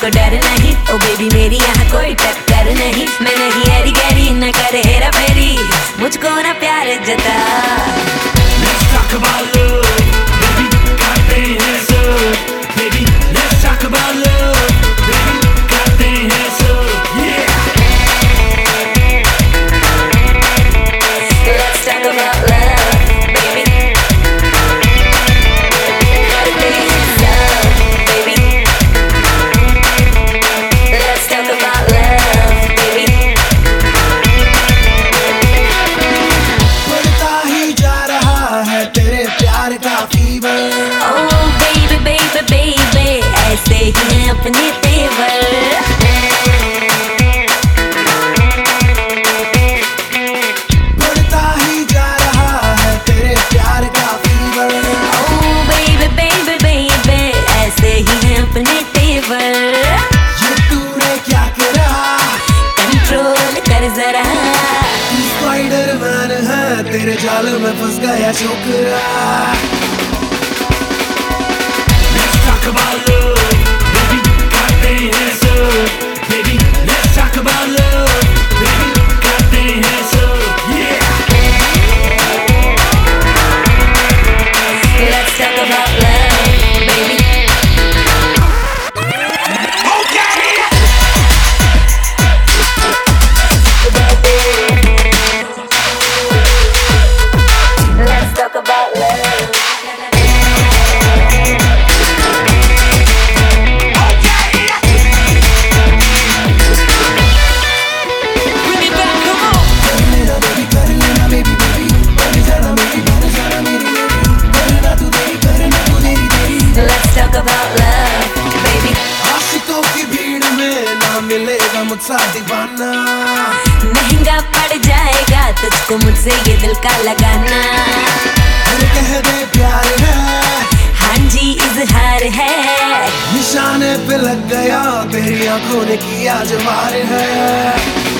को डर नहीं, ओ बेबी मेरी यहाँ कोई टक्कर नहीं। मैं नहीं हैरी गैरी न करे हेरा फेरी, मुझको ना प्यार जता। Let's talk about love, baby, करते हैं सब, baby, let's talk about love, baby, करते हैं सब, yeah. Let's talk about love, baby. करते हैं सब, baby. Let's talk about love, baby. बढ़ता ही जा रहा है तेरे प्यार का fever. Oh baby baby baby, ऐसे ही हैं अपने तेवर। बढ़ता ही जा रहा है तेरे प्यार का fever. Oh baby baby baby, ऐसे ही हैं अपने तेवर। ये तूने क्या करा, कंट्रोल कर जरा। तू स्पाइडरमैन है, तेरे जाल में फंस गया छोकरा। Let's talk about love, baby, करते हैं सब, baby, let's talk about love, baby, करते हैं सब, yeah. Let's talk about love, baby. Let's talk about love. Bring it back, come on. कर लेना baby, कर लेना baby, baby, बन जाना मेरी, बन जाना मेरी, मेरी, करना तू देरी देरी। Let's talk about love, baby. आशिकों की भीड़ में ना मिलेगा मुझसा दीवाना। महंगा पड़ जाएगा तुझको मुझसे ये दिल का लगाना। फिर कह दे प्यार है, हाँ जी इजहार है। निशाने पे लग गया, तेरी आंखों ने किया जो वार है।